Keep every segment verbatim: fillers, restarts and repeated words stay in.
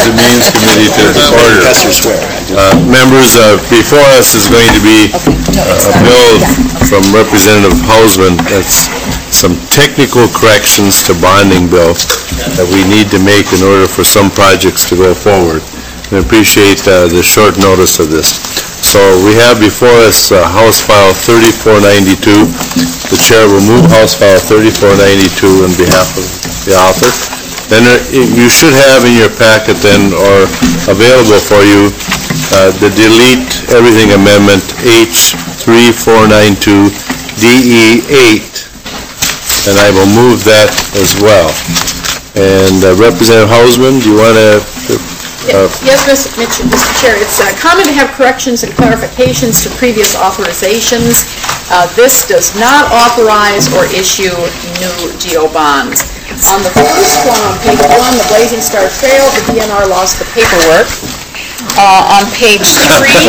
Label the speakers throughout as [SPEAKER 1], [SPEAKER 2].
[SPEAKER 1] Ways and Means Committee to order. Uh, members, uh, before us is going to be uh, a bill from Representative Hausman. That's some technical corrections to bonding bill that we need to make in order for some projects to go forward. We appreciate uh, the short notice of this. So we have before us uh, House File thirty-four ninety-two. The Chair will move House File thirty-four ninety-two on behalf of the author. Then uh, you should have in your packet then, or available for you, uh, the delete everything amendment H three four nine two D E eight. And I will move that as well. And uh, Representative Hausman, do you want to...
[SPEAKER 2] Uh, yes, Mister Mister Chair, it's uh, common to have corrections and clarifications to previous authorizations. Uh, this does not authorize or issue new G O bonds. On the first one, on page one, the Blazing Star Trail, the D N R lost the paperwork. Uh, on page three...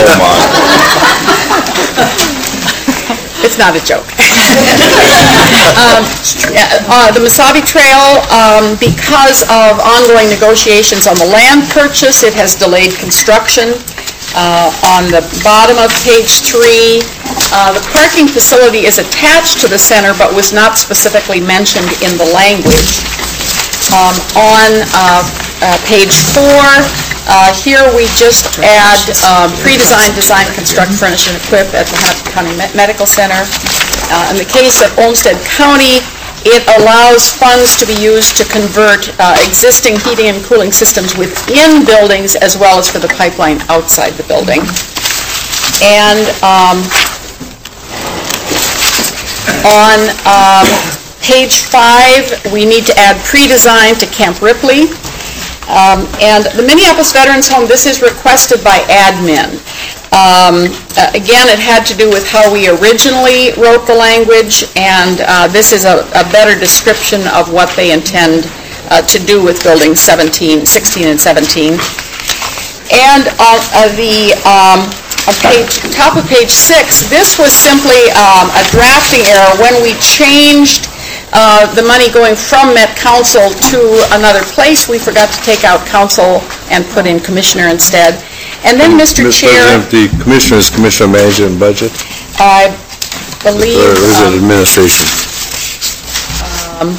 [SPEAKER 2] It's not a joke. um, uh, the Mesabi Trail, um, because of ongoing negotiations on the land purchase, it has delayed construction. Uh, on the bottom of page three, uh, the parking facility is attached to the center but was not specifically mentioned in the language. Um, on uh, uh, page four, Uh, here we just add um, pre-design, design, construct, furnish, and equip at the Hennepin County Me Medical Center. Uh, in the case of Olmsted County, it allows funds to be used to convert uh, existing heating and cooling systems within buildings as well as for the pipeline outside the building. And um, on um, page five, we need to add pre-design to Camp Ripley. Um, and the Minneapolis Veterans Home, this is requested by admin. Um, uh, again, it had to do with how we originally wrote the language, and uh, this is a, a better description of what they intend uh, to do with buildings seventeen, sixteen and seventeen. And on uh, the um, on page, top of page six, this was simply um, a drafting error when we changed Uh, the money going from Met Council to another place. We forgot to take out council and put in commissioner instead. And then, Mister
[SPEAKER 1] Mister
[SPEAKER 2] Chair,
[SPEAKER 1] President, the commissioner is Commissioner Manager and Budget.
[SPEAKER 2] I believe.
[SPEAKER 1] Or is it
[SPEAKER 2] um,
[SPEAKER 1] administration?
[SPEAKER 2] Um,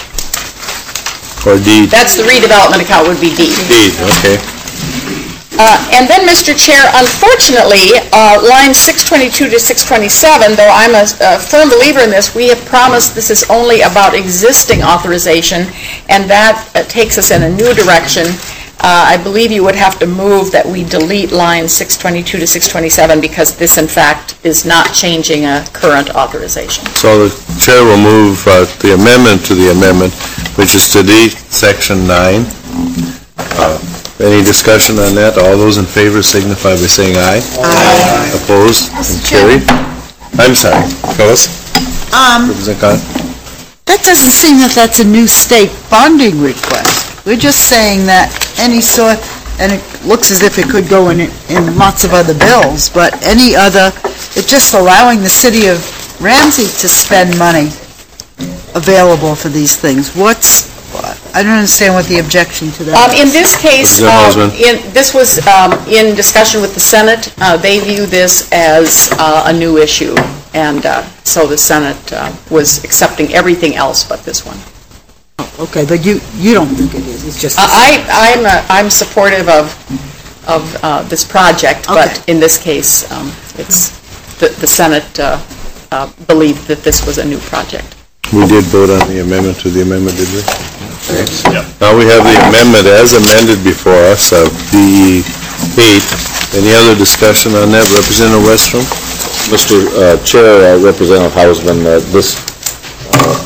[SPEAKER 1] or deed?
[SPEAKER 2] That's the redevelopment account. Would be deed.
[SPEAKER 1] Deed. Okay.
[SPEAKER 2] Uh, and then, Mister Chair, unfortunately, uh, lines six twenty-two to six twenty-seven, though I'm a, a firm believer in this, we have promised this is only about existing authorization, and that uh, takes us in a new direction. Uh, I believe you would have to move that we delete lines six twenty-two to six twenty-seven because this, in fact, is not changing a current authorization.
[SPEAKER 1] So the Chair will move uh, the amendment to the amendment, which is to delete Section nine. Uh, Any discussion on that? All those in favor signify by saying aye. Aye. Opposed? And carried. I'm sorry. Phyllis?
[SPEAKER 3] Um, that doesn't seem that that's a new state bonding request. We're just saying that any sort, and it looks as if it could go in, in lots of other bills, but any other, it's just allowing the city of Ramsey to spend money available for these things. What's I don't understand what the objection to that
[SPEAKER 2] um,
[SPEAKER 3] is.
[SPEAKER 2] In this case, uh, in, this was um, in discussion with the Senate. Uh, they view this as uh, a new issue, and uh, so the Senate uh, was accepting everything else but this one.
[SPEAKER 3] Oh, okay, but you you don't think it is? It's just.
[SPEAKER 2] Uh, I I'm a, I'm supportive of of uh, this project,
[SPEAKER 3] okay.
[SPEAKER 2] But in this case, um, it's the the Senate uh, uh, believed that this was a new project.
[SPEAKER 1] We did vote on the amendment to the amendment, did we? Okay. Yep. Now we have the amendment as amended before us of D eight. Any other discussion on that? Representative Westrom?
[SPEAKER 4] Mister Uh, Chair, uh, Representative Hausman, uh, this, uh,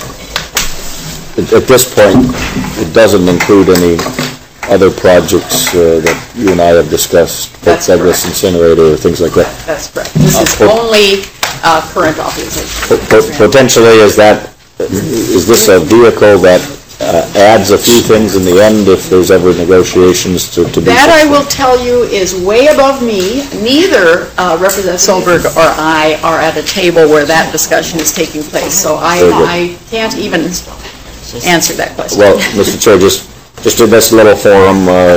[SPEAKER 4] at this point, it doesn't include any other projects uh, that you and I have discussed, That's Douglas Incinerator or things like that.
[SPEAKER 2] That's correct. This uh, is only uh, current authorization.
[SPEAKER 4] Potentially, is that is this a vehicle that uh, adds a few things in the end if there's ever negotiations to, to be
[SPEAKER 2] That I will tell you is way above me. Neither uh, Representative Solberg or I are at a table where that discussion is taking place, so I, I can't even answer that question.
[SPEAKER 4] Well, Mister Chair, just just in this little forum, uh,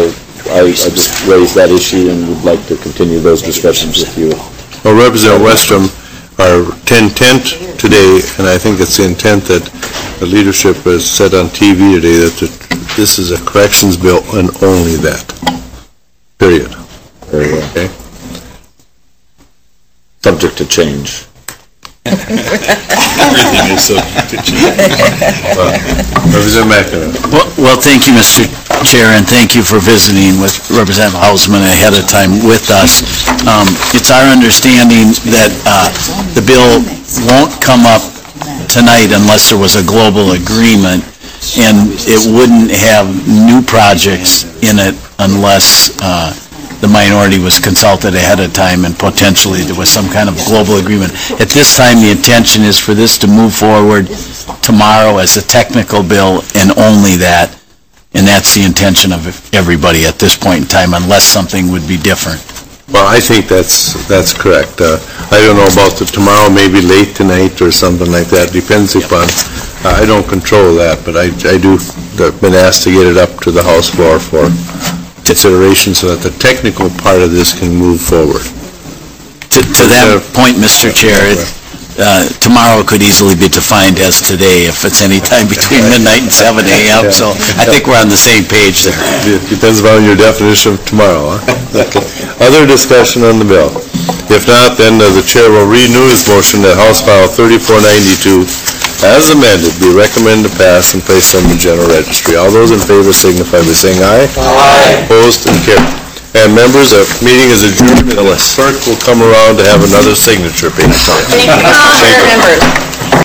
[SPEAKER 4] I, I just raised that issue and would like to continue those discussions with you.
[SPEAKER 1] Well, Representative Westrom, our intent today, and I think it's the intent that the leadership has said on T V today, that the- this is a corrections bill and only that, period.
[SPEAKER 4] Very well.
[SPEAKER 1] Okay.
[SPEAKER 4] Subject to change.
[SPEAKER 1] Everything is subject to change. Representative McEnroe.
[SPEAKER 5] Well, well, thank you, Mister Chair, and thank you for visiting with Representative Hausman ahead of time with us. Um, It's our understanding that uh, the bill won't come up tonight unless there was a global agreement, and it wouldn't have new projects in it unless uh, the minority was consulted ahead of time and potentially there was some kind of global agreement. At this time, the intention is for this to move forward tomorrow as a technical bill and only that, and that's the intention of everybody at this point in time, unless something would be different.
[SPEAKER 1] Well, I think that's, that's correct. Uh, I don't know about the tomorrow, maybe late tonight or something like that, depends upon, uh, I don't control that, but I, I do, I've been asked to get it up to the House floor for consideration so that the technical part of this can move forward.
[SPEAKER 5] To, to that point, Mister Chair, it, uh, tomorrow could easily be defined as today if it's any time between midnight and seven A M, so I think we're on the same page there.
[SPEAKER 1] It depends upon your definition of tomorrow, huh? Okay. Other discussion on the bill? If not, then uh, the chair will renew his motion that House File thirty-four ninety-two, as amended, be recommended to pass and place on the general registry. All those in favor signify by saying aye. Aye. Opposed and carried. And members, the meeting is adjourned, and the clerk will come around to have another signature page.
[SPEAKER 2] Thank you, members.